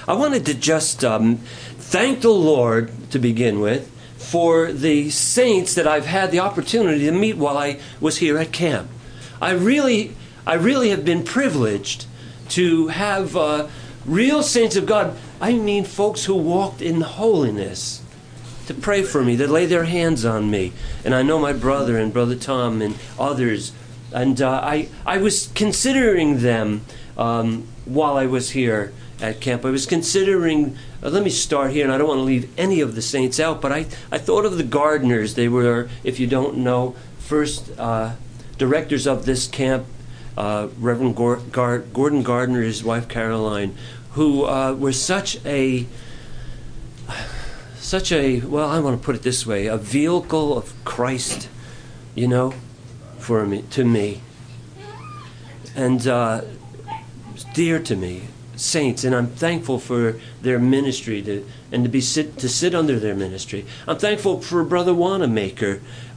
I wanted to just thank the Lord to begin with for the saints that I've had the opportunity to meet while I was here at camp. I really have been privileged to have real saints of God. I mean folks who walked in holiness, to pray for me, to lay their hands on me. And I know my brother and Brother Tom and others. And I was considering them while I was here at camp. I was considering, let me start here, and I don't want to leave any of the saints out, but I thought of the Gardners. They were, if you don't know, first directors of this camp, Reverend Gordon Gardner, his wife Caroline, who were such a, well, I want to put it this way, a vehicle of Christ, you know, to me. And dear to me, saints, and I'm thankful for their ministry to sit under their ministry. I'm thankful for Brother Wanamaker,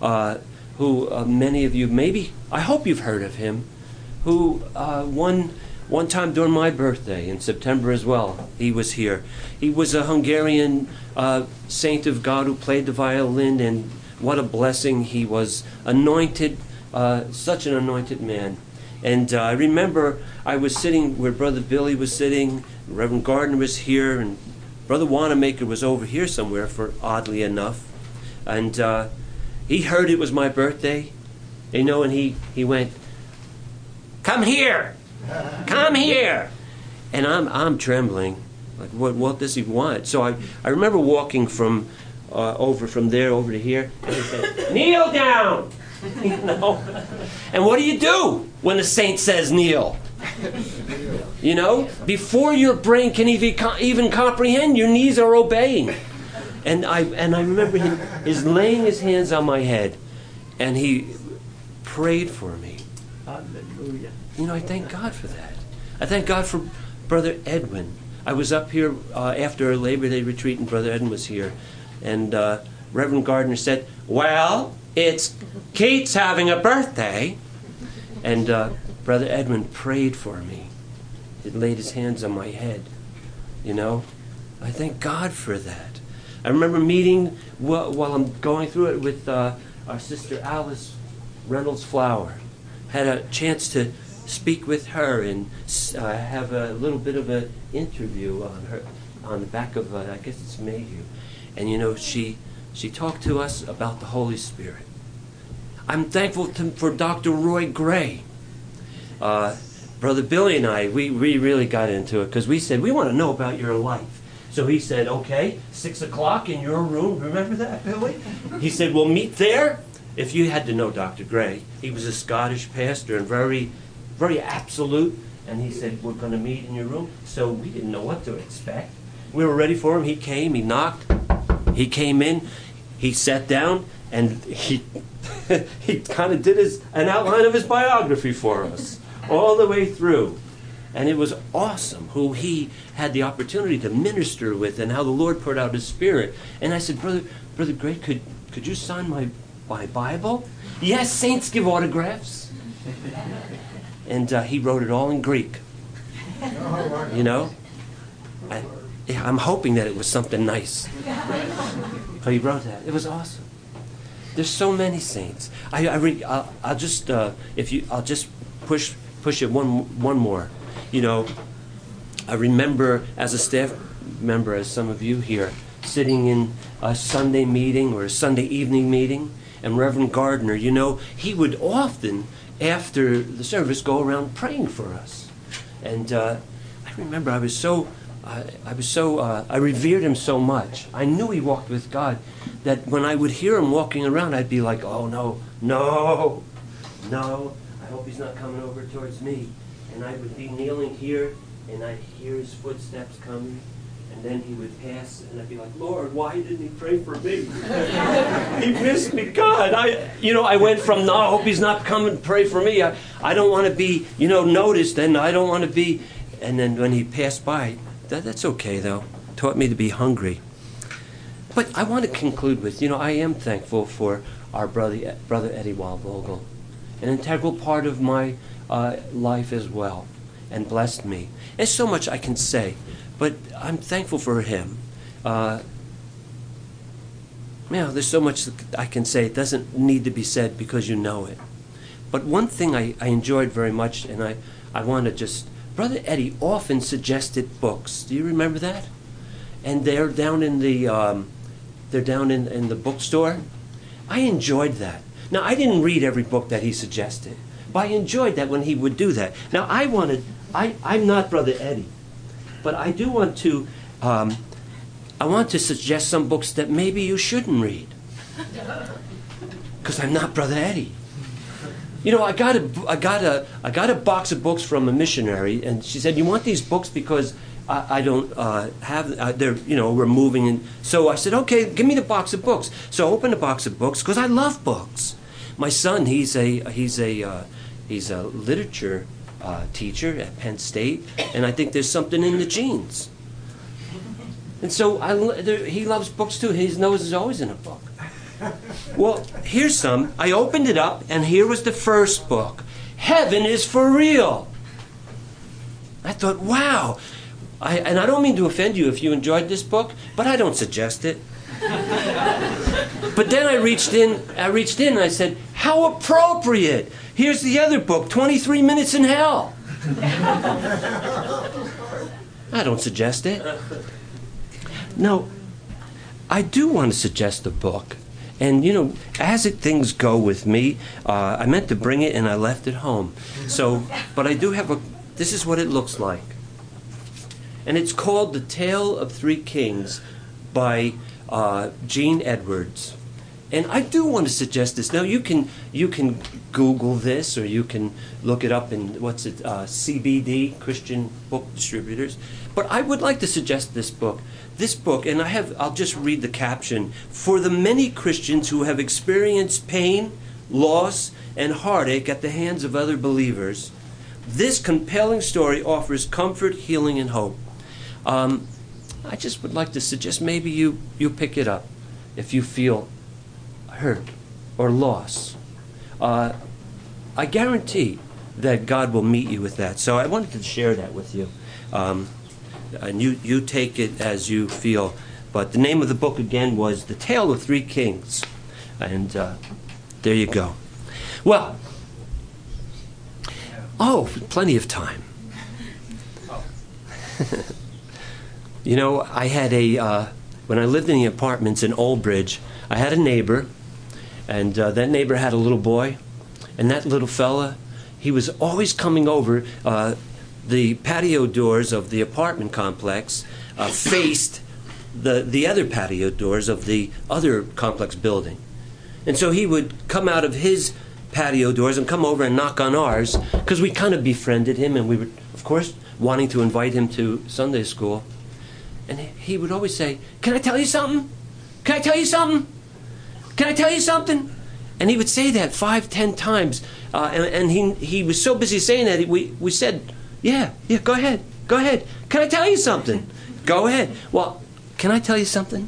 who many of you maybe, I hope you've heard of him, who one time during my birthday in September as well, he was here. He was a Hungarian saint of God who played the violin, and what a blessing. He was anointed, such an anointed man. And I remember I was sitting where Brother Billy was sitting, Reverend Gardner was here, and Brother Wanamaker was over here somewhere, oddly enough. And he heard it was my birthday, you know, and he went, "Come here! Come here!" And I'm trembling. Like, what does he want? So I remember walking from there over to here, and he said, "Kneel down!" You know? And what do you do when the saint says kneel? You know? Before your brain can even comprehend, your knees are obeying. And I remember his laying his hands on my head, and he prayed for me. Hallelujah. You know, I thank God for that. I thank God for Brother Edwin. I was up here after a Labor Day retreat, and Brother Edwin was here. And Reverend Gardner said, "Well, it's Keith's having a birthday." And Brother Edwin prayed for me. He laid his hands on my head. You know, I thank God for that. I remember meeting, while I'm going through it, with our sister Alice Reynolds Flower. Had a chance to speak with her and have a little bit of an interview on the back of, I guess it's Mayhew. And you know, she talked to us about the Holy Spirit. I'm thankful for Dr. Roy Gray. Brother Billy and I, we really got into it because we said, we want to know about your life. So he said, okay, 6 o'clock in your room. Remember that, Billy? He said, we'll meet there. If you had to know Dr. Gray, he was a Scottish pastor and very, very absolute. And he said, we're going to meet in your room. So we didn't know what to expect. We were ready for him. He came, he knocked, he came in, he sat down, and he kind of did an outline of his biography for us all the way through. And it was awesome who he had the opportunity to minister with and how the Lord poured out his Spirit. And I said, Brother Gray, could you sign my Bible? Yes, saints give autographs. And he wrote it all in Greek. You know? I'm hoping that it was something nice. But he wrote that. It was awesome. There's so many saints. I'll just push it one more. You know, I remember as a staff member, as some of you here, sitting in a Sunday meeting or a Sunday evening meeting, and Reverend Gardner, you know, he would often, after the service, go around praying for us. And I remember I revered him so much. I knew he walked with God, that when I would hear him walking around, I'd be like, oh, no, I hope he's not coming over towards me. And I would be kneeling here, and I'd hear his footsteps coming, and then he would pass, and I'd be like, Lord, why didn't he pray for me? He missed me, God. I went from, no, I hope he's not coming to pray for me. I don't want to be, noticed, and I don't want to be, and then when he passed by, that's okay, though. Taught me to be hungry. But I want to conclude with, I am thankful for our brother Eddie Waldvogel, an integral part of my life as well, and blessed me. There's so much I can say, But I'm thankful for him. There's so much I can say. It doesn't need to be said because you know it. But one thing I enjoyed very much, and I want to just... Brother Eddie often suggested books. Do you remember that? And they're down in the in the bookstore. I enjoyed that. Now, I didn't read every book that he suggested, but I enjoyed that when he would do that. Now, I'm not Brother Eddie, but I do want to... I want to suggest some books that maybe you shouldn't read, because I'm not Brother Eddie. You know, I got a box of books from a missionary, and she said, "You want these books because I don't have they're we're moving." And so I said, "Okay, give me the box of books." So I opened the box of books because I love books. My son, he's a literature teacher at Penn State, and I think there's something in the genes. And so he loves books too. His nose is always in a book. Well, here's some. I opened it up, and here was the first book. Heaven is for real. I thought, wow. And I don't mean to offend you if you enjoyed this book, but I don't suggest it. But then I reached in and I said, how appropriate. Here's the other book, 23 Minutes in Hell. I don't suggest it. No, I do want to suggest a book. And, as things go with me, I meant to bring it and I left it home. But I do have this is what it looks like. And it's called The Tale of Three Kings by Gene Edwards. And I do want to suggest this. Now, you can Google this, or you can look it up in, CBD, Christian Book Distributors. But I would like to suggest this book. This book, and I'll just read the caption. For the many Christians who have experienced pain, loss, and heartache at the hands of other believers, this compelling story offers comfort, healing, and hope. I just would like to suggest maybe you pick it up if you feel hurt or loss. I guarantee that God will meet you with that. So I wanted to share that with you. And you take it as you feel. But the name of the book again was The Tale of Three Kings. And there you go. Well, plenty of time. I had when I lived in the apartments in Old Bridge, I had a neighbor, and that neighbor had a little boy, and that little fella, he was always coming over. The patio doors of the apartment complex faced the other patio doors of the other complex building. And so he would come out of his patio doors and come over and knock on ours, because we kind of befriended him, and we were, of course, wanting to invite him to Sunday school. And he would always say, "Can I tell you something? Can I tell you something? Can I tell you something?" And he would say that 5-10 times. And he was so busy saying that, we said, Yeah, go ahead. Can I tell you something? Go ahead. Well, can I tell you something?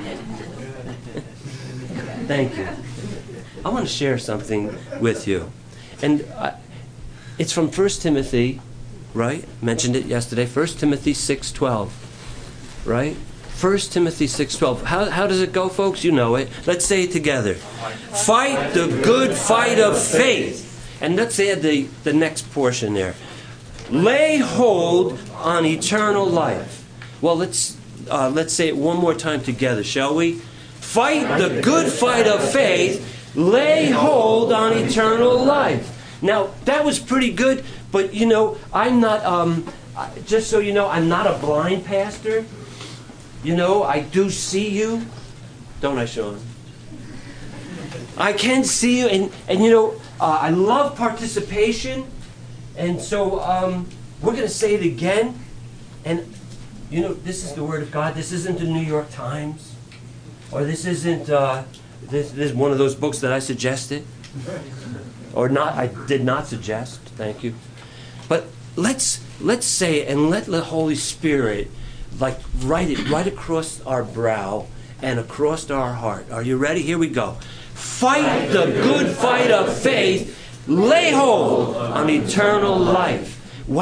Thank you. I want to share something with you. And it's from 1 Timothy, right? Mentioned it yesterday. 1 Timothy 6:12, right? 1 Timothy 6:12. How does it go, folks? You know it. Let's say it together. Fight the good fight of faith. And let's add the next portion there. Lay hold on eternal life. Well, let's say it one more time together, shall we? Fight the good fight of faith. Lay hold on eternal life. Now, that was pretty good, but I'm not, just so you know, I'm not a blind pastor. I do see you. Don't I, Sean? I can see you, and I love participation. And so we're going to say it again. And, this is the Word of God. This isn't the New York Times. Or this isn't, this is one of those books that I suggested. Or not, I did not suggest. Thank you. But let's say it, and let the Holy Spirit write it right across our brow and across our heart. Are you ready? Here we go. Fight the good fight of faith. Lay hold on eternal life. Wow,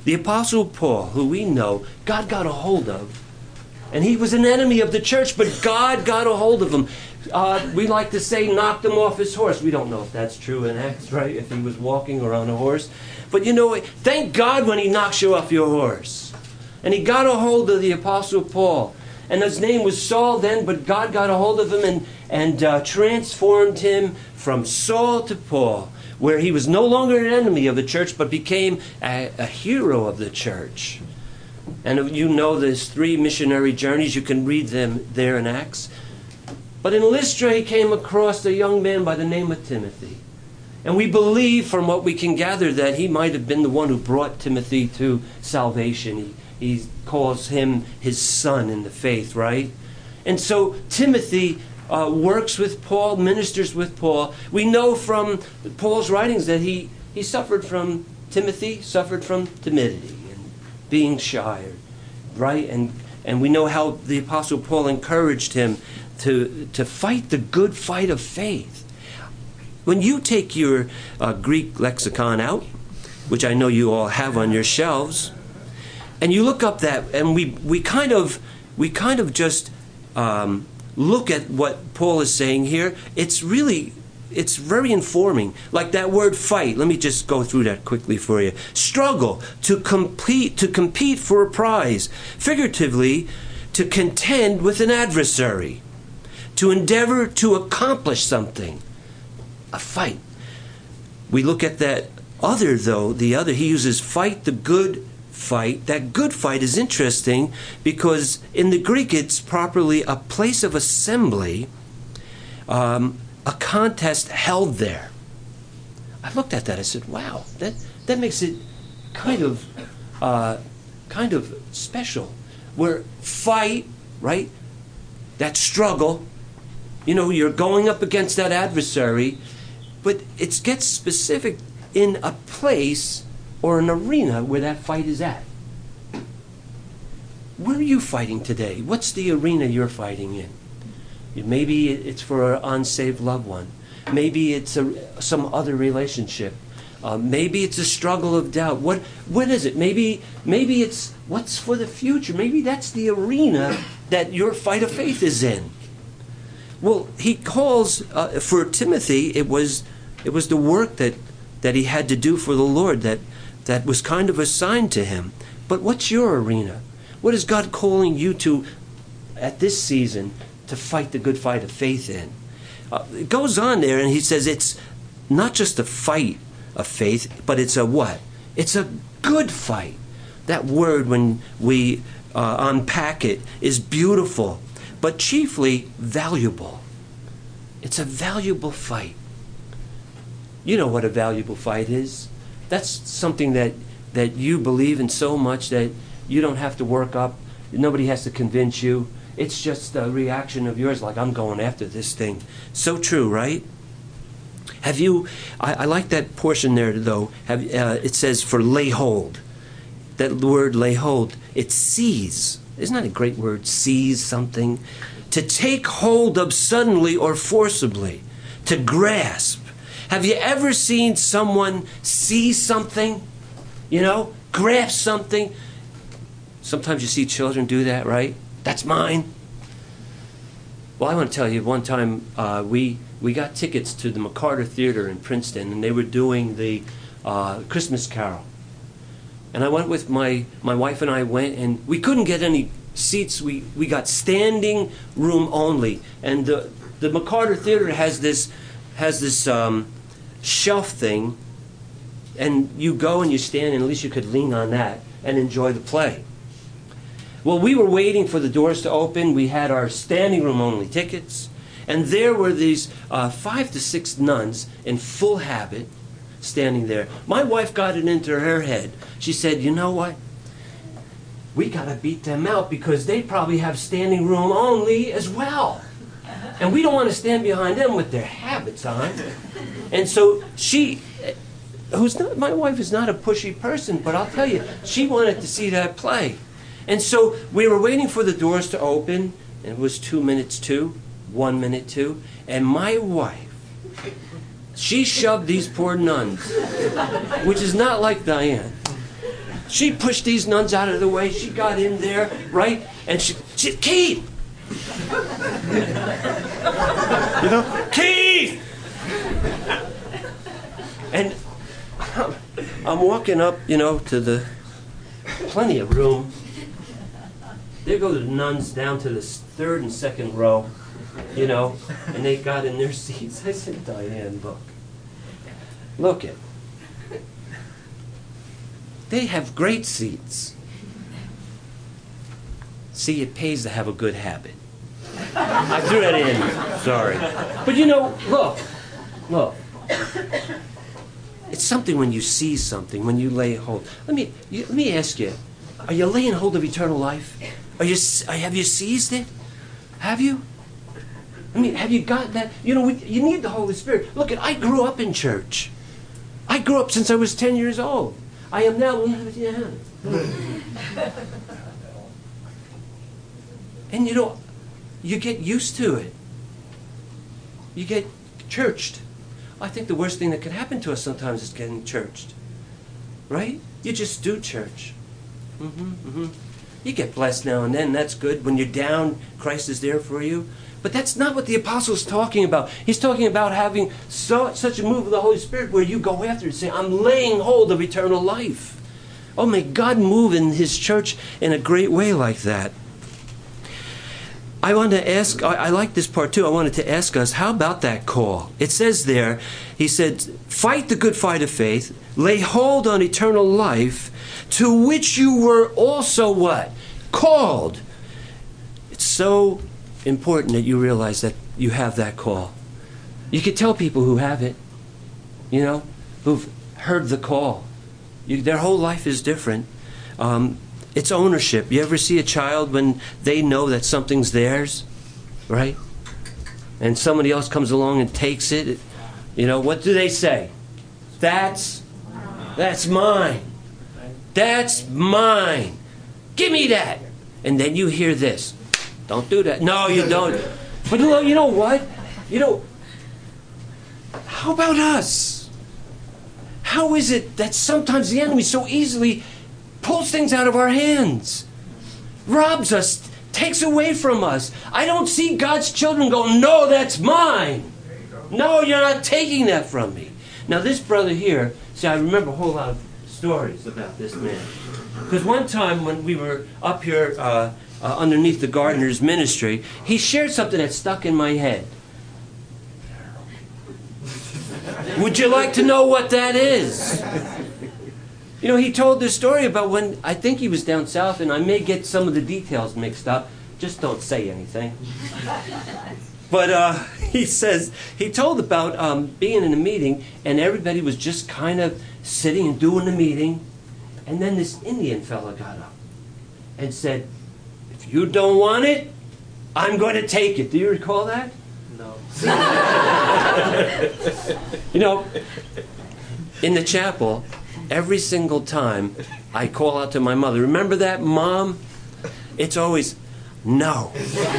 The Apostle Paul, who we know God got a hold of, and he was an enemy of the church, but God got a hold of him. We like to say knocked him off his horse. We don't know if that's true in Acts, right? If he was walking or on a horse. But you know, thank God when he knocks you off your horse. And he got a hold of the Apostle Paul. And his name was Saul then, but God got a hold of him and transformed him from Saul to Paul, where he was no longer an enemy of the church, but became a hero of the church. And you know there's 3 missionary journeys. You can read them there in Acts. But in Lystra, he came across a young man by the name of Timothy. And we believe from what we can gather that he might have been the one who brought Timothy to salvation. He calls him his son in the faith, right? And so Timothy works with Paul, ministers with Paul. We know from Paul's writings that he suffered from timidity and being shy, right? And we know how the Apostle Paul encouraged him to fight the good fight of faith. When you take your Greek lexicon out, which I know you all have on your shelves, and you look up that, and we kind of just look at what Paul is saying here. It's very informing. Like that word fight. Let me just go through that quickly for you. Struggle, to compete for a prize. Figuratively, to contend with an adversary. To endeavor to accomplish something. A fight. We look at that other, though. He uses fight, the good fight. That good fight is interesting because in the Greek it's properly a place of assembly, a contest held there. I looked at that. I said, "Wow, that makes it kind of special." Where fight, right? That struggle. You know, you're going up against that adversary, but it gets specific in a place or an arena where that fight is at. Where are you fighting today? What's the arena you're fighting in? Maybe it's for an unsaved loved one. Maybe it's some other relationship. Maybe it's a struggle of doubt. What is it? Maybe it's what's for the future. Maybe that's the arena that your fight of faith is in. Well, he calls for Timothy. It was the work that he had to do for the Lord that was kind of assigned to him. But what's your arena? What is God calling you to at this season to fight the good fight of faith in? It goes on there, and he says it's not just a fight of faith, but it's a what? It's a good fight. That word, when we unpack it, is beautiful, but chiefly valuable. It's a valuable fight. You know what a valuable fight is. That's something that you believe in so much that you don't have to work up. Nobody has to convince you. It's just a reaction of yours, like, I'm going after this thing. So true, right? Have you, I like that portion there, though. It says for lay hold. That word lay hold, it seize. Isn't that a great word? Seize something. To take hold of suddenly or forcibly. To grasp. Have you ever seen someone seize something? You know, grasp something? Sometimes you see children do that, right? That's mine. Well, I want to tell you, one time we got tickets to the McCarter Theater in Princeton, and they were doing the Christmas Carol. And I went with my wife, and I went, and we couldn't get any seats. We got standing room only. And the McCarter Theater has this shelf thing, and you go and you stand, and at least you could lean on that and enjoy the play. Well, we were waiting for the doors to open. We had our standing room only tickets. And there were these 5 to 6 nuns in full habit standing there. My wife got it into her head. She said, you know what? We got to beat them out because they probably have standing room only as well. And we don't want to stand behind them with their habits on. And so my wife is not a pushy person, but I'll tell you, she wanted to see that play. And so we were waiting for the doors to open, and it was 2 minutes to, 1 minute to, and my wife, she shoved these poor nuns, which is not like Diane. She pushed these nuns out of the way. She got in there, right? And she Keith! Keith! And I'm walking up, to the plenty of room. There go the nuns down to the third and second row, and they got in their seats. I said, Diane, look it. They have great seats. See, it pays to have a good habit. I threw that in. Sorry. But look. It's something when you see something, when you lay hold. Let me ask you, are you laying hold of eternal life? Have you seized it? Have you? Have you got that? You need the Holy Spirit. Look, I grew up in church. I grew up since I was 10 years old. I am now. And you get used to it. You get churched. I think the worst thing that can happen to us sometimes is getting churched. Right? You just do church. You get blessed now and then. That's good. When you're down, Christ is there for you. But that's not what the apostle's talking about. He's talking about having such a move of the Holy Spirit where you go after it and say, I'm laying hold of eternal life. Oh, may God move in His church in a great way like that. I want to ask, I like this part too. I wanted to ask us, how about that call? It says there, he said, fight the good fight of faith, lay hold on eternal life, to which you were also what? Called. It's so important that you realize that you have that call. You can tell people who have it, who've heard the call. Their whole life is different. It's ownership. You ever see a child when they know that something's theirs, right? And somebody else comes along and takes it. What do they say? That's mine. That's mine. Give me that. And then you hear this. Don't do that. No, you don't. But you know what? How about us? How is it that sometimes the enemy so easily pulls things out of our hands, robs us, takes away from us? I don't see God's children go, no, that's mine. No, you're not taking that from me. Now this brother here, see, I remember a whole lot of stories about this man. Because one time when we were up here underneath the gardener's ministry, he shared something that stuck in my head. Would you like to know what that is? He told this story about when, I think he was down south, and I may get some of the details mixed up. Just don't say anything. But he told about being in a meeting, and everybody was just kind of sitting and doing the meeting. And then this Indian fella got up and said, if you don't want it, I'm going to take it. Do you recall that? No. In the chapel, every single time I call out to my mother, remember that, Mom? It's always, no.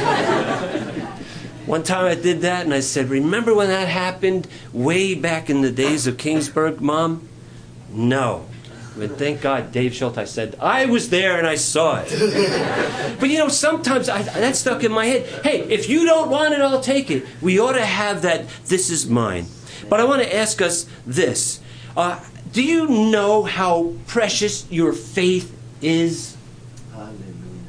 One time I did that and I said, remember when that happened way back in the days of Kingsburg, Mom? No. But thank God, Dave Schultz said, I was there and I saw it. But sometimes that stuck in my head. Hey, if you don't want it, I'll take it. We ought to have that, this is mine. But I want to ask us this. Do you know how precious your faith is? Hallelujah.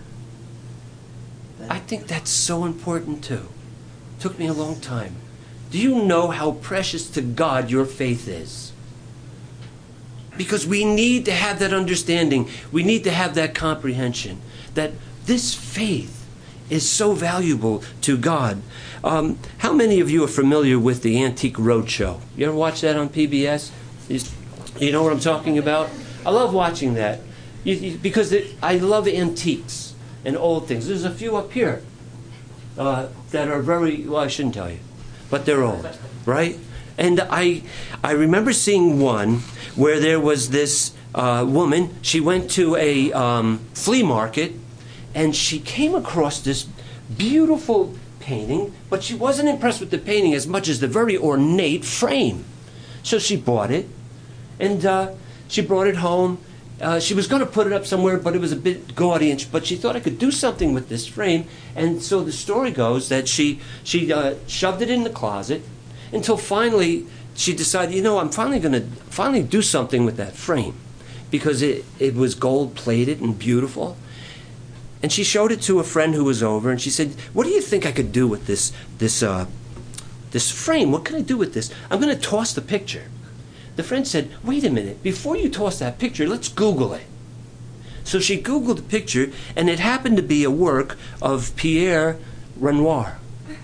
I think that's so important too. Took me a long time. Do you know how precious to God your faith is? Because we need to have that understanding. We need to have that comprehension that this faith is so valuable to God. How many of you are familiar with the Antique Roadshow? You ever watch that on PBS? You know what I'm talking about? I love watching that because I love antiques and old things. There's a few up here that are very, well, I shouldn't tell you, but they're old, right? And I remember seeing one where there was this woman. She went to a flea market, and she came across this beautiful painting, but she wasn't impressed with the painting as much as the very ornate frame. So she bought it, and she brought it home, She was going to put it up somewhere, but it was a bit gaudy, but she thought I could do something with this frame. And so the story goes that she shoved it in the closet until finally she decided, I'm finally going to do something with that frame, because it was gold-plated and beautiful. And she showed it to a friend who was over, and she said, "What do you think I could do with this frame? What can I do with this? I'm going to toss the picture." The friend said, "Wait a minute, before you toss that picture, let's Google it." So she Googled the picture, and it happened to be a work of Pierre Renoir.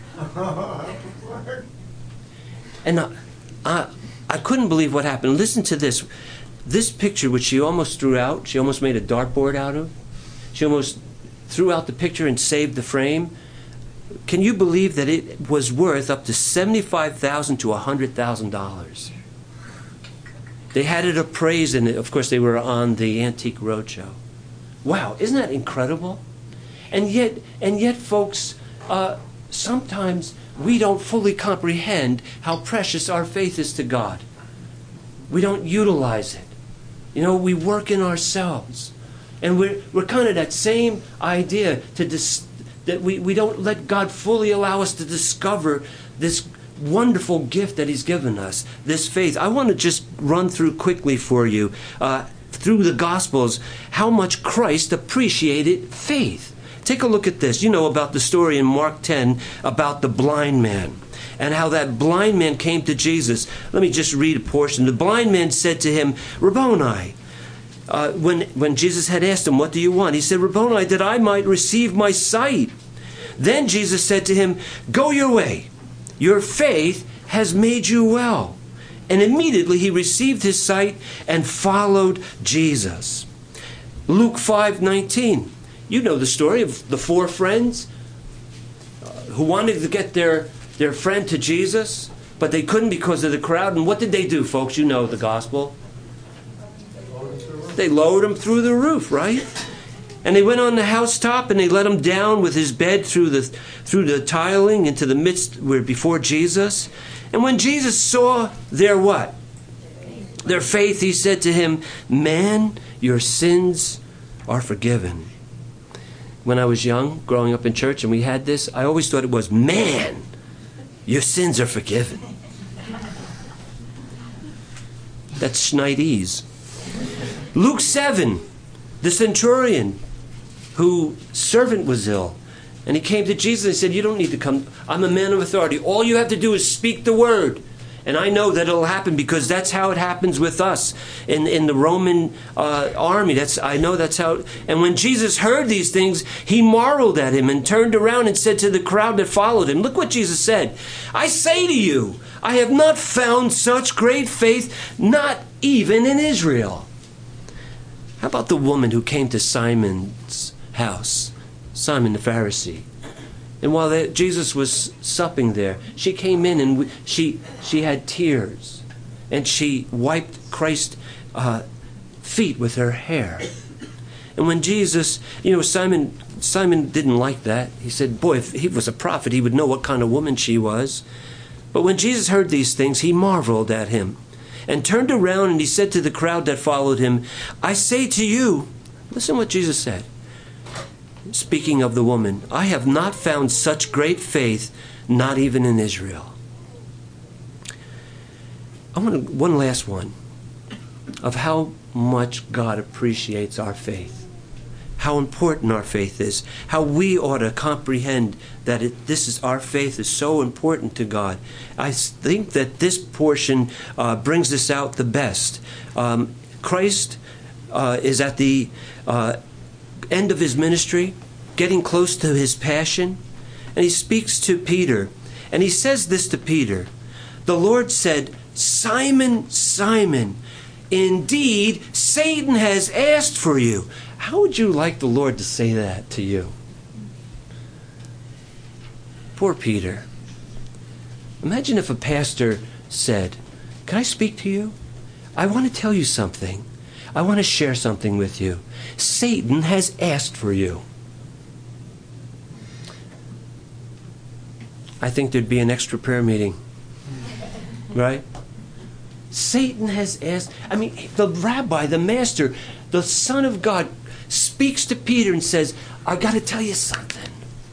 And I couldn't believe what happened. Listen to this. This picture, which she almost threw out, she almost made a dartboard out of. She almost threw out the picture and saved the frame. Can you believe that it was worth up to $75,000 to $100,000? They had it appraised, and of course they were on the Antique Roadshow. Wow, isn't that incredible? And yet, folks, sometimes we don't fully comprehend how precious our faith is to God. We don't utilize it. We work in ourselves. And we're kind of that same idea that we don't let God fully allow us to discover this wonderful gift that He's given us, this faith. I want to just run through quickly for you, through the Gospels, how much Christ appreciated faith. Take a look at this. You know about the story in Mark 10 about the blind man, and how that blind man came to Jesus. Let me just read a portion. The blind man said to him, "Rabboni." When Jesus had asked him, "What do you want?" he said, "Rabboni, that I might receive my sight." Then Jesus said to him, "Go your way. Your faith has made you well." And immediately he received his sight and followed Jesus. Luke 5:19. You know the story of the 4 friends who wanted to get their friend to Jesus, but they couldn't because of the crowd. And what did they do, folks? You know the gospel. They lowered him through the roof, right? And they went on the housetop and they let him down with his bed through the tiling into the midst where before Jesus. And when Jesus saw their what? Their faith, he said to him, "Man, your sins are forgiven." When I was young, growing up in church, and we had this, I always thought it was, "Man, your sins are forgiven." That's Schneidese. Luke 7, the centurion whose servant was ill. And he came to Jesus and said, "You don't need to come. I'm a man of authority. All you have to do is speak the word. And I know that it'll happen because that's how it happens with us in the Roman army. I know that's how. And when Jesus heard these things, he marveled at him and turned around and said to the crowd that followed him, look what Jesus said. "I say to you, I have not found such great faith, not even in Israel." How about the woman who came to Simon's house, Simon the Pharisee? And while Jesus was supping there, she came in and she had tears. And she wiped Christ's feet with her hair. And when Jesus, Simon didn't like that. He said, boy, if he was a prophet, he would know what kind of woman she was. But when Jesus heard these things, he marveled at him and turned around and he said to the crowd that followed him, "I say to you," listen what Jesus said, speaking of the woman, "I have not found such great faith, not even in Israel." I want one last one of how much God appreciates our faith, how important our faith is, how we ought to comprehend that our faith is so important to God. I think that this portion brings this out the best. Christ is at the end of his ministry, getting close to his passion, and he speaks to Peter, and he says this to Peter. The Lord said, "Simon, Simon, indeed Satan has asked for you." How would you like the Lord to say that to you? Poor Peter. Imagine if a pastor said, "Can I speak to you? I want to tell you something. I want to share something with you. Satan has asked for you." I think there'd be an extra prayer meeting. Right? Satan has asked, the rabbi, the master, the Son of God, speaks to Peter and says, I got to tell you something.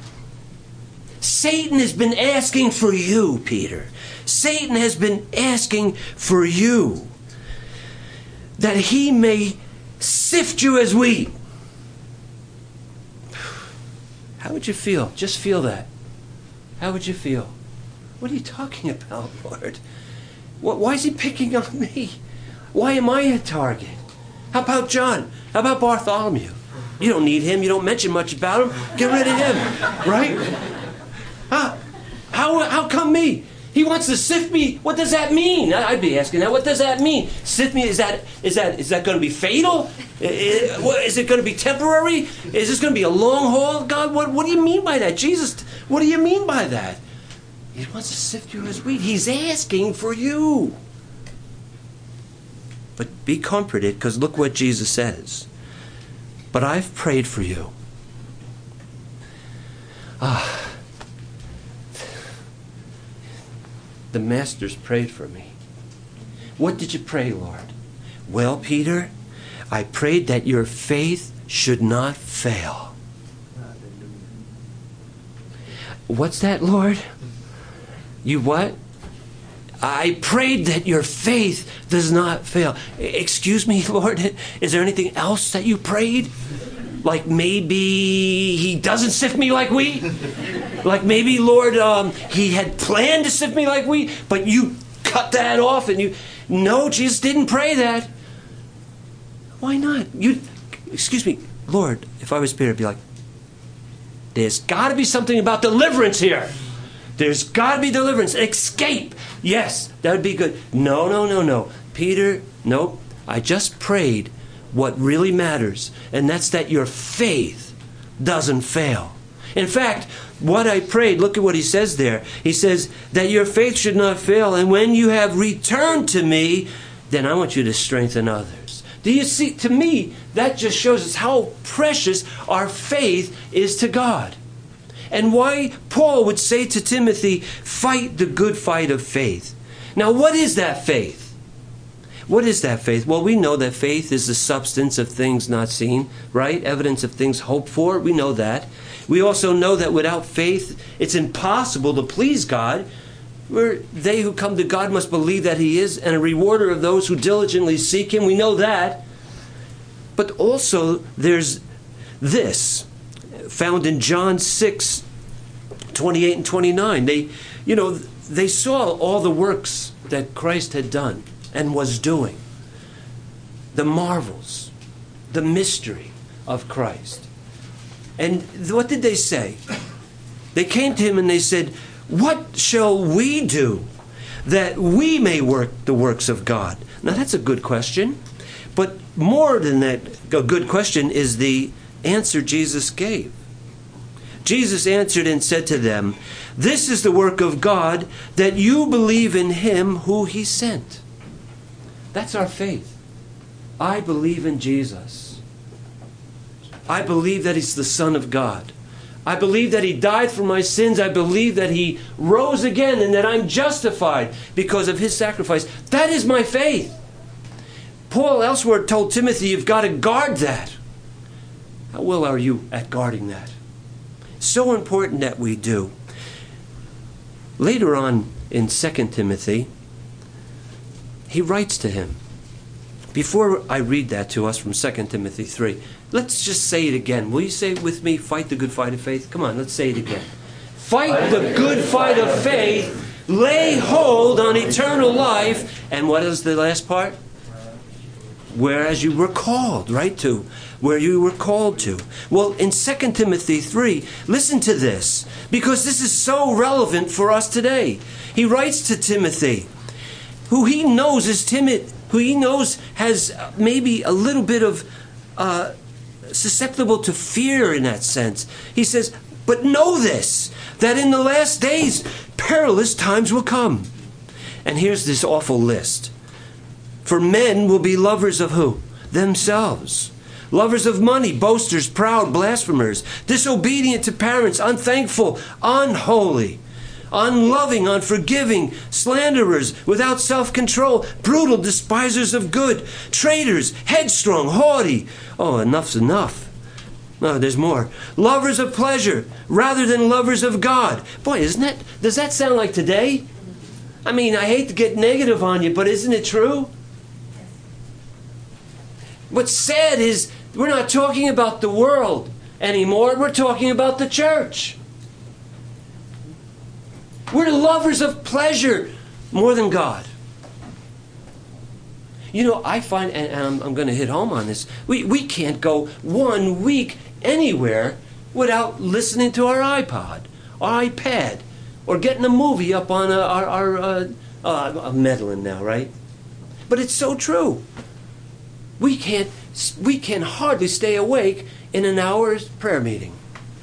Satan has been asking for you, Peter. Satan has been asking for you, that he may sift you as wheat. How would you feel? Just feel that. How would you feel? What are you talking about, Lord? Why is he picking on me? Why am I a target? How about John? How about Bartholomew? You don't need him. You don't mention much about him. Get rid of him, right? How come me? He wants to sift me. What does that mean? I'd be asking that. What does that mean? Sift me? Is that going to be fatal? Is it going to be temporary? Is this going to be a long haul? God, what do you mean by that? Jesus, what do you mean by that? He wants to sift you as wheat. He's asking for you. But be comforted, because look what Jesus says. But I've prayed for you. The Master's prayed for me. What did you pray, Lord? Well, Peter, I prayed that your faith should not fail. What's that, Lord? You what? I prayed that your faith does not fail. Excuse me, Lord, is there anything else that you prayed? Like maybe he doesn't sift me like wheat? Like maybe, Lord, he had planned to sift me like wheat, but you cut that off and you... No, Jesus didn't pray that. Why not? Excuse me, Lord, if I was Peter, I'd be like, there's got to be something about deliverance here. There's got to be deliverance. Escape. Yes, that would be good. No. Peter, nope. I just prayed what really matters, and that's that your faith doesn't fail. In fact, what I prayed, look at what he says there. He says that your faith should not fail, and when you have returned to me, then I want you to strengthen others. Do you see? To me, that just shows us how precious our faith is to God. And why Paul would say to Timothy, fight the good fight of faith. Now, what is that faith? What is that faith? Well, we know that faith is the substance of things not seen, right? Evidence of things hoped for. We know that. We also know that without faith, it's impossible to please God. They who come to God must believe that he is, and a rewarder of those who diligently seek him. We know that. But also, there's this, found in John 6, 28 and 29. They saw all the works that Christ had done and was doing. The marvels, the mystery of Christ. And what did they say? They came to him and they said, what shall we do that we may work the works of God? Now that's a good question. But more than that, a good question is the answer Jesus gave. Jesus answered and said to them, this is the work of God, that you believe in him who he sent. That's our faith. I believe in Jesus. I believe that he's the Son of God. I believe that he died for my sins. I believe that he rose again and that I'm justified because of his sacrifice. That is my faith. Paul elsewhere told Timothy, you've got to guard that. How well are you at guarding that? So important that we do. Later on in 2 Timothy, he writes to him. Before I read that to us from 2 Timothy 3, let's just say it again. Will you say it with me? Fight the good fight of faith. Come on, let's say it again. Fight the good fight of faith. Lay hold on eternal life. And what is the last part? Whereas you were called, right, to where you were called to. Well, in 2 Timothy 3, listen to this, because this is so relevant for us today. He writes to Timothy, who he knows is timid, who he knows has maybe a little bit of susceptible to fear in that sense. He says, but know this, that in the last days, perilous times will come. And here's this awful list. For men will be lovers of who? Themselves. Lovers of money, boasters, proud, blasphemers, disobedient to parents, unthankful, unholy, unloving, unforgiving, slanderers, without self-control, brutal, despisers of good, traitors, headstrong, haughty. Oh, enough's enough. No, there's more. Lovers of pleasure rather than lovers of God. Boy, does that sound like today? I mean, I hate to get negative on you, but isn't it true? What's sad is we're not talking about the world anymore. We're talking about the church. We're lovers of pleasure more than God. You know, I find, and I'm going to hit home on this, we can't go 1 week anywhere without listening to our iPod, our iPad, or getting a movie up on I'm meddling now, right? But it's so true. We can hardly stay awake in an hour's prayer meeting.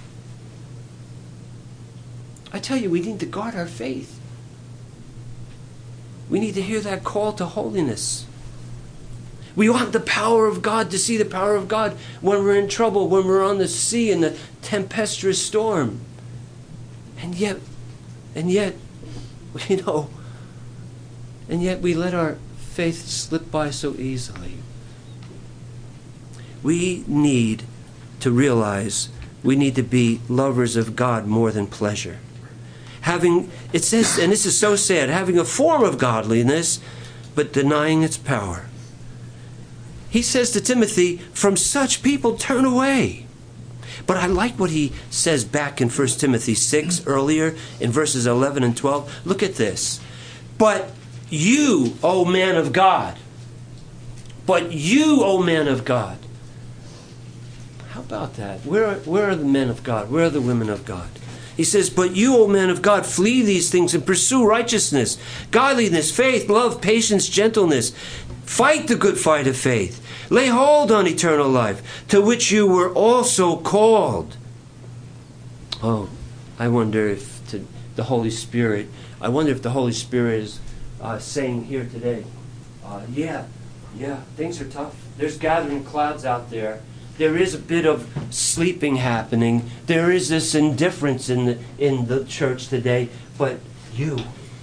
I tell you, we need to guard our faith. We need to hear that call to holiness. We want the power of God, to see the power of God when we're in trouble, when we're on the sea in the tempestuous storm. And yet, you know, and yet we let our faith slip by so easily. We need to realize we need to be lovers of God more than pleasure. It says, and this is so sad, having a form of godliness, but denying its power. He says to Timothy, from such people turn away. But I like what he says back in 1 Timothy 6 earlier in verses 11 and 12. Look at this. But you, O man of God. But you, O man of God. How about that? Where are the men of God? Where are the women of God? He says, but you, O man of God, flee these things and pursue righteousness, godliness, faith, love, patience, gentleness. Fight the good fight of faith. Lay hold on eternal life, to which you were also called. Oh, I wonder if the Holy Spirit is saying here today, yeah, things are tough. There's gathering clouds out there. There is a bit of sleeping happening. There is this indifference in the church today. But you,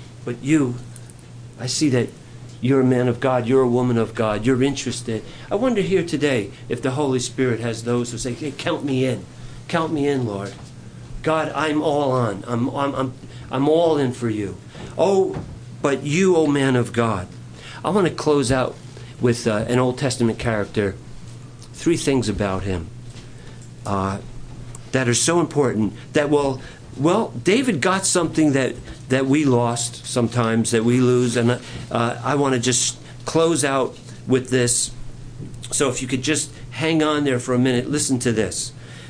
I see that you're a man of God. You're a woman of God. You're interested. I wonder here today if the Holy Spirit has those who say, hey, count me in. Count me in, Lord. God, I'm all on. I'm all in for you. Oh, but you, O man of God. I want to close out with an Old Testament character. 3 things about him that are so important that David got something that we lost sometimes, that we lose, and I want to just close out with this. So if you could just hang on there for a minute, listen to this.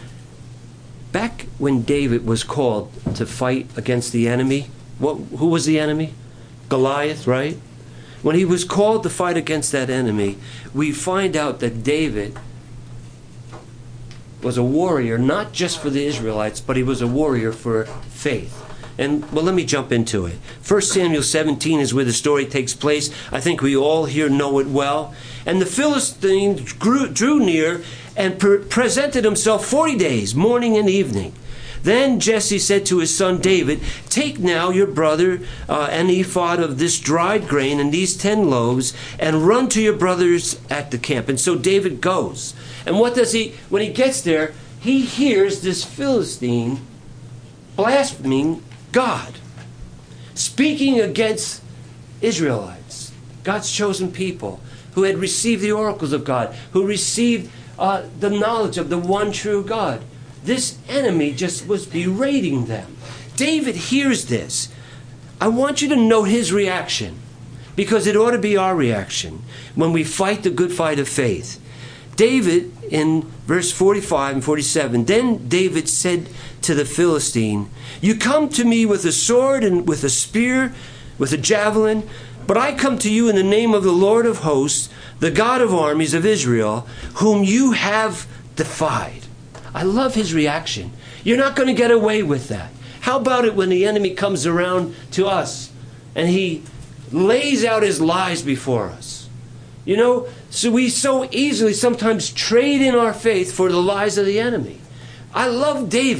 Back when David was called to fight against the enemy, who was the enemy? Goliath, right? When he was called to fight against that enemy, we find out that David was a warrior, not just for the Israelites, but he was a warrior for faith. And, well, let me jump into it. 1 Samuel 17 is where the story takes place. I think we all here know it well. And the Philistine drew near and presented himself 40 days, morning and evening. Then Jesse said to his son David, take now your brother an ephod of this dried grain and these 10 loaves, and run to your brothers at the camp. And so David goes. And what does he, when he gets there, he hears this Philistine blaspheming God, speaking against Israelites, God's chosen people, who had received the oracles of God, who received the knowledge of the one true God. This enemy just was berating them. David hears this. I want you to note his reaction, because it ought to be our reaction when we fight the good fight of faith. David, in verse 45 and 47, then David said to the Philistine, you come to me with a sword and with a spear, with a javelin, but I come to you in the name of the Lord of hosts, the God of armies of Israel, whom you have defied. I love his reaction. You're not going to get away with that. How about it when the enemy comes around to us and he lays out his lies before us? You know, so we so easily sometimes trade in our faith for the lies of the enemy. I love David.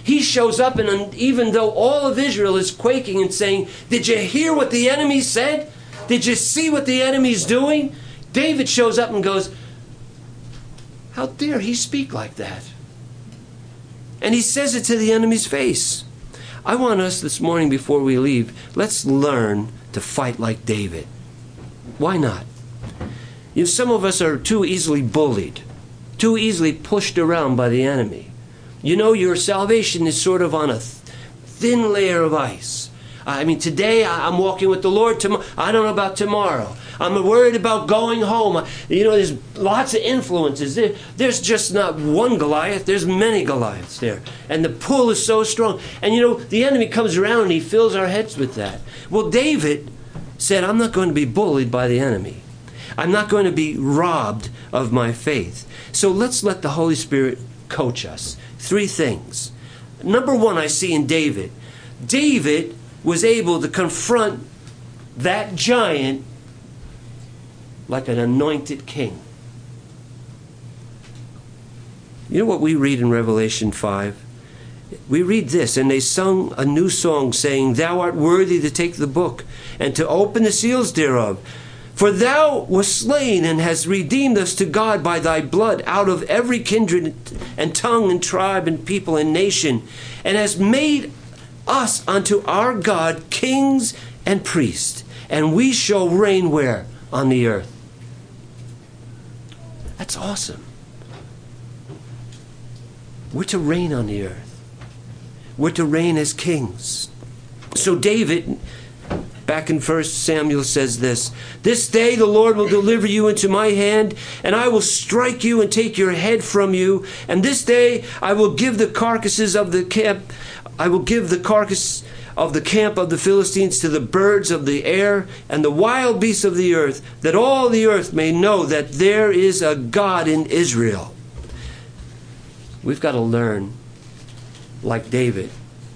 He shows up, and even though all of Israel is quaking and saying, did you hear what the enemy said? Did you see what the enemy's doing? David shows up and goes, how dare he speak like that? And he says it to the enemy's face. I want us this morning, before we leave, let's learn to fight like David. Why not? You know, some of us are too easily bullied, too easily pushed around by the enemy. You know, your salvation is sort of on a thin layer of ice. I mean, today I'm walking with the Lord. I don't know about tomorrow. I'm worried about going home. You know, there's lots of influences. There's just not one Goliath. There's many Goliaths there. And the pull is so strong. And you know, the enemy comes around and he fills our heads with that. Well, David said, I'm not going to be bullied by the enemy. I'm not going to be robbed of my faith. So let's let the Holy Spirit coach us. 3 things. Number 1, I see in David. David was able to confront that giant like an anointed king. You know what we read in Revelation 5? We read this, and they sung a new song, saying, Thou art worthy to take the book, and to open the seals thereof. For thou wast slain, and hast redeemed us to God by thy blood, out of every kindred and tongue and tribe and people and nation, and hast made us unto our God kings and priests, and we shall reign where? On the earth. That's awesome. We're to reign on the earth. We're to reign as kings. So David, back in 1 Samuel, says this, This day the Lord will deliver you into my hand, and I will strike you and take your head from you. And this day I will give the carcasses of the camp, I will give the carcass of the camp of the Philistines to the birds of the air and the wild beasts of the earth, that all the earth may know that there is a God in Israel. We've got to learn, like David,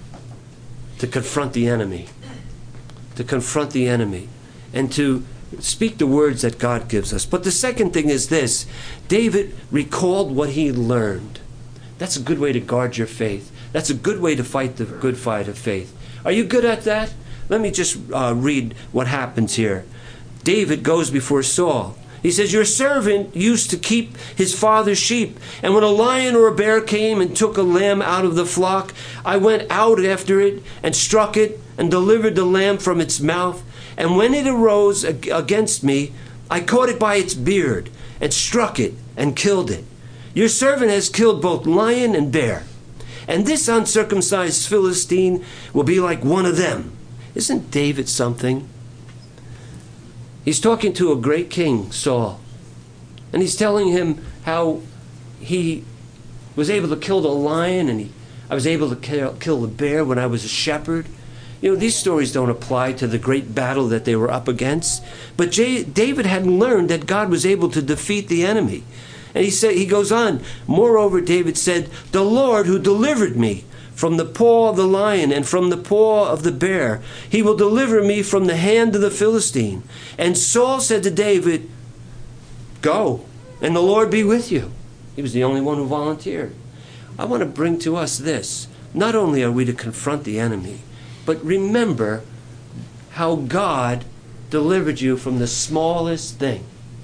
to confront the enemy. To confront the enemy. And to speak the words that God gives us. But the second thing is this. David recalled what he learned. That's a good way to guard your faith. That's a good way to fight the good fight of faith. Are you good at that? Let me just read what happens here. David goes before Saul. He says, Your servant used to keep his father's sheep, and when a lion or a bear came and took a lamb out of the flock, I went out after it and struck it and delivered the lamb from its mouth. And when it arose against me, I caught it by its beard and struck it and killed it. Your servant has killed both lion and bear, and this uncircumcised Philistine will be like one of them. Isn't David something? He's talking to a great king, Saul, and he's telling him how he was able to kill the lion, and I was able to kill the bear when I was a shepherd. You know, these stories don't apply to the great battle that they were up against, but David had learned that God was able to defeat the enemy. And he goes on, Moreover, David said, The Lord who delivered me from the paw of the lion and from the paw of the bear, he will deliver me from the hand of the Philistine. And Saul said to David, Go, and the Lord be with you. He was the only one who volunteered. I want to bring to us this. Not only are we to confront the enemy, but remember how God delivered you from the smallest thing.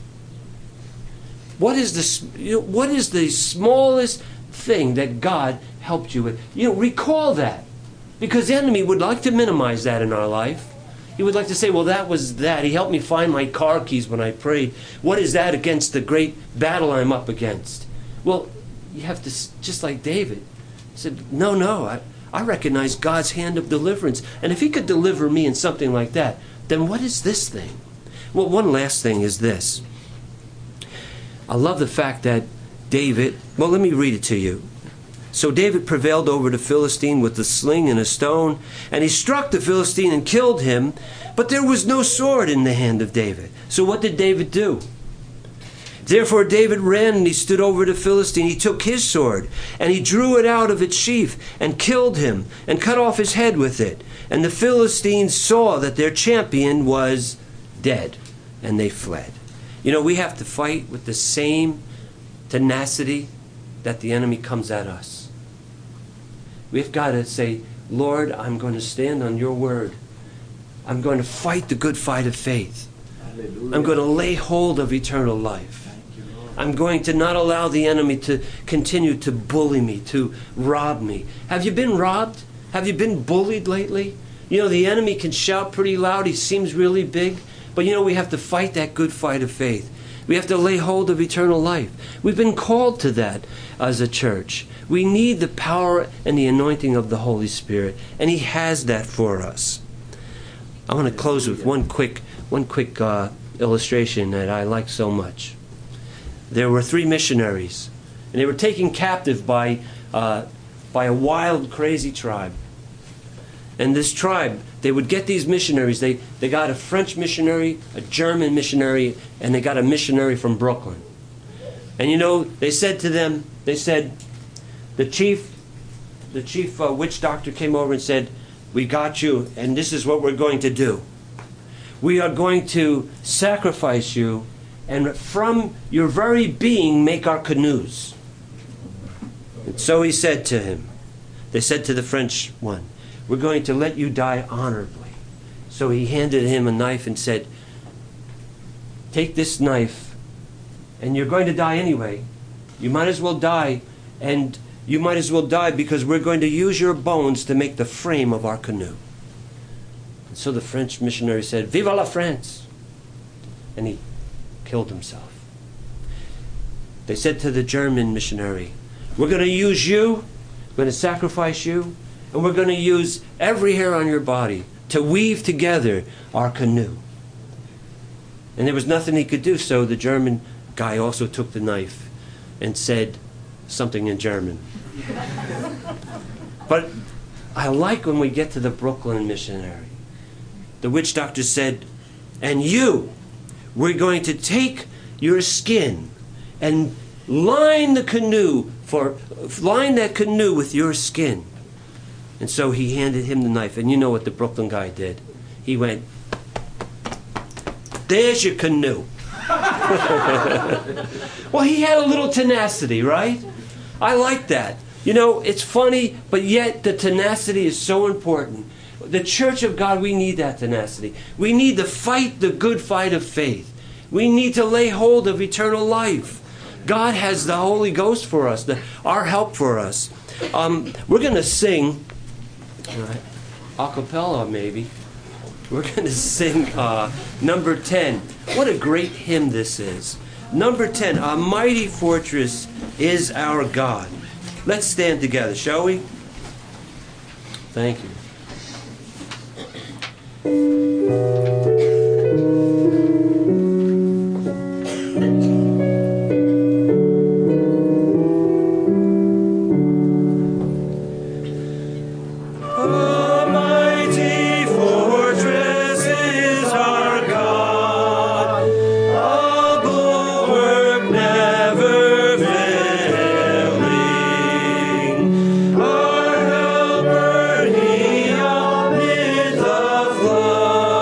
What is the smallest thing that God helped you with? Recall that. Because the enemy would like to minimize that in our life. He would like to say, well, that was that. He helped me find my car keys when I prayed. What is that against the great battle I'm up against? Well, you have to, just like David, he said, no, I recognize God's hand of deliverance. And if he could deliver me in something like that, then what is this thing? Well, one last thing is this. I love the fact that David, well, let me read it to you. So David prevailed over the Philistine with a sling and a stone, and he struck the Philistine and killed him, but there was no sword in the hand of David. So what did David do? Therefore David ran and he stood over the Philistine. He took his sword and he drew it out of its sheath and killed him and cut off his head with it. And the Philistines saw that their champion was dead, and they fled. We have to fight with the same tenacity that the enemy comes at us. we've got to say, Lord, I'm going to stand on your word. I'm going to fight the good fight of faith. Hallelujah. I'm going to lay hold of eternal life. I'm going to not allow the enemy to continue to bully me, to rob me. Have you been robbed? Have you been bullied lately? You know, the enemy can shout pretty loud. He seems really big. But you know, we have to fight that good fight of faith. We have to lay hold of eternal life. We've been called to that as a church. We need the power and the anointing of the Holy Spirit. And He has that for us. I want to close with one quick illustration that I like so much. There were 3 missionaries, and they were taken captive by a wild, crazy tribe. And this tribe, they would get these missionaries. They got a French missionary, a German missionary, and they got a missionary from Brooklyn. And you know, they said to them, the chief witch doctor came over and said, we got you, and this is what we're going to do. We are going to sacrifice you, and from your very being make our canoes. And so he said to him, they said to the French one, we're going to let you die honorably. So he handed him a knife and said, take this knife, and you're going to die anyway. You might as well die, and you might as well die because we're going to use your bones to make the frame of our canoe. And so the French missionary said, Vive la France! And he killed himself. They said to the German missionary, we're going to use you, we're going to sacrifice you, and we're going to use every hair on your body to weave together our canoe. And there was nothing he could do, so the German guy also took the knife and said something in German. But I like when we get to the Brooklyn missionary. The witch doctor said, and you, we're going to take your skin and line that canoe with your skin. And so he handed him the knife, and you know what the Brooklyn guy did. He went, there's your canoe. Well, he had a little tenacity, right? I like that. You know, it's funny, but yet the tenacity is so important. The Church of God, we need that tenacity. We need to fight the good fight of faith. We need to lay hold of eternal life. God has the Holy Ghost for us, our help for us. We're going to sing, a cappella maybe. We're going to sing number 10. What a great hymn this is. Number 10, A Mighty Fortress is Our God. Let's stand together, shall we? Thank you. Our helper, he amid the flood.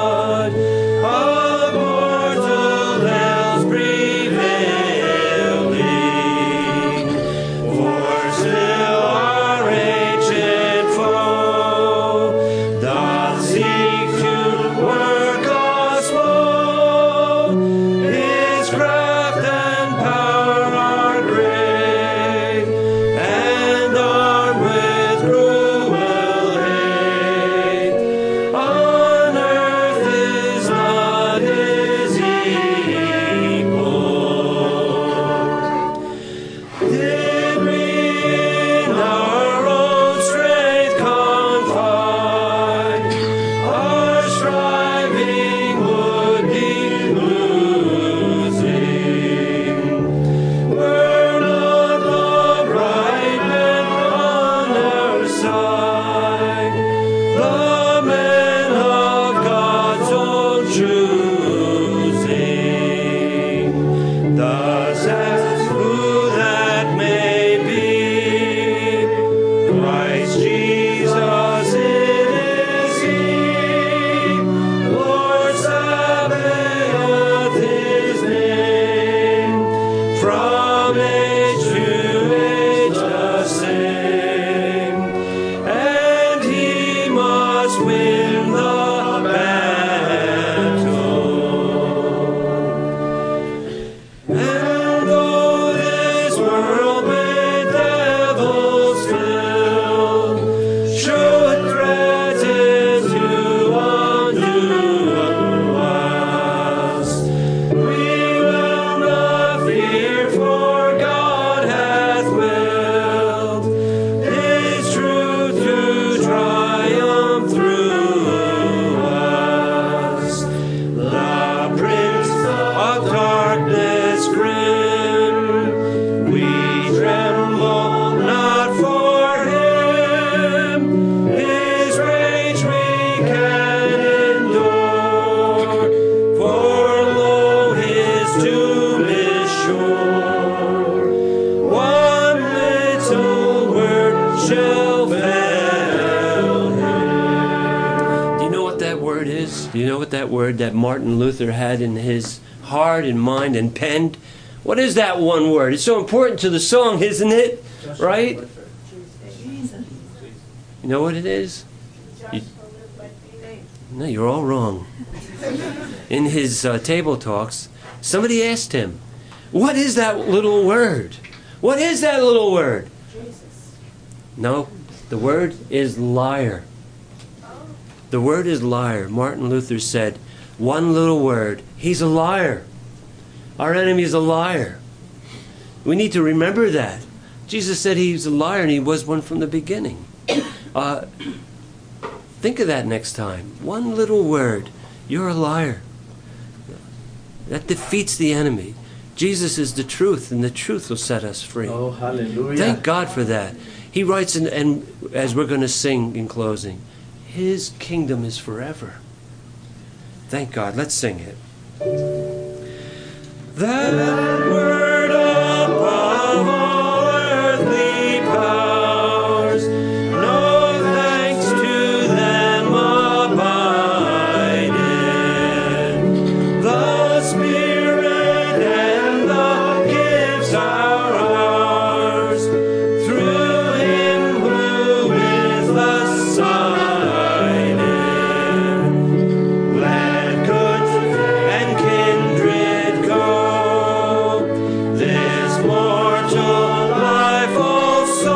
win the battle. And though this world with devils filled should threaten to undo us, we will not fear, for God hath willed His truth to triumph through us. The Prince of Darkness grim, we tremble not for him. His rage we can endure, for lo, his doom is sure. One little word shall fail him. Do you know what that word is? Do you know what that word that Martin Luther had in his heart and mind and penned? What is that one word? It's so important to the song, isn't it? Right? You know what it is? No, you're all wrong. In his table talks, somebody asked him, what is that little word? What is that little word? No, the word is liar. The word is liar. Martin Luther said, one little word, he's a liar. Our enemy is a liar. We need to remember that. Jesus said he's a liar, and he was one from the beginning. Think of that next time. One little word, you're a liar. That defeats the enemy. Jesus is the truth, and the truth will set us free. Oh, hallelujah. Thank God for that. He writes, and as we're going to sing in closing, His kingdom is forever. Thank God. Let's sing it. That word above all earthly powers, no thanks to them abiding. The Spirit and the gifts are ours, through Him who with us sided. Let good and kindred go, this mortal life also.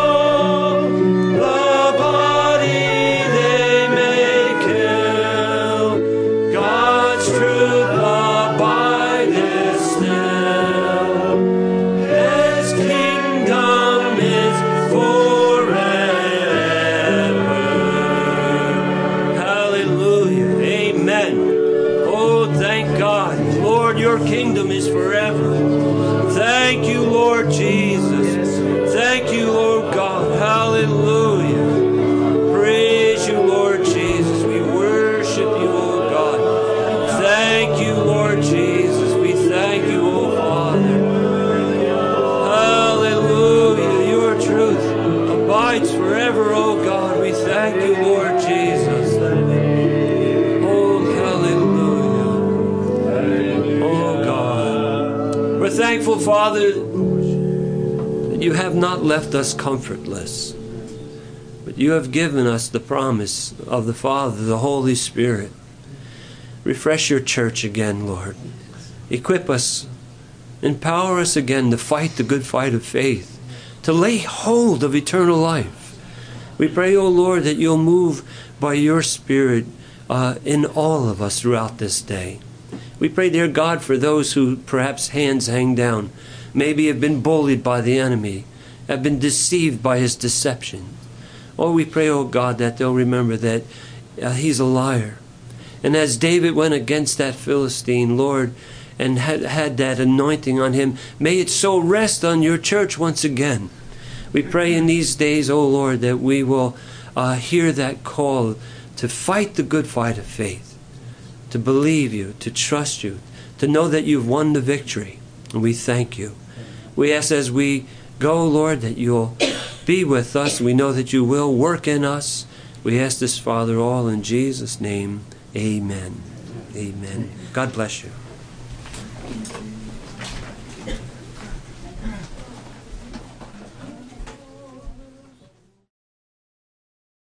The body they may kill, God's truth abideth still. His kingdom is forever. Hallelujah. Amen. Oh, thank God. Lord, your kingdom is forever. Thank you, Lord Jesus. Thank you, Lord God. Hallelujah. Praise you, Lord Jesus. We worship you, oh God. Thank you, Lord Jesus. We thank you, oh Father. Hallelujah. Your truth abides forever, oh God. We thank you, Lord Jesus. Oh, hallelujah. Oh God. We're thankful, Father, that you have not left us comfortless, but you have given us the promise of the Father, the Holy Spirit. Refresh your church again, Lord. Equip us, empower us again to fight the good fight of faith, to lay hold of eternal life. We pray, O Lord, that you'll move by your Spirit in all of us throughout this day. We pray, dear God, for those who perhaps hands hang down, maybe have been bullied by the enemy, have been deceived by his deception. Oh, we pray, oh God, that they'll remember that he's a liar. And as David went against that Philistine, Lord, and had that anointing on him, may it so rest on your church once again. We pray in these days, oh Lord, that we will hear that call to fight the good fight of faith, to believe you, to trust you, to know that you've won the victory. And we thank you. We ask as we go, Lord, that you'll be with us. We know that you will work in us. We ask this, Father, all in Jesus' name. Amen. Amen. God bless you.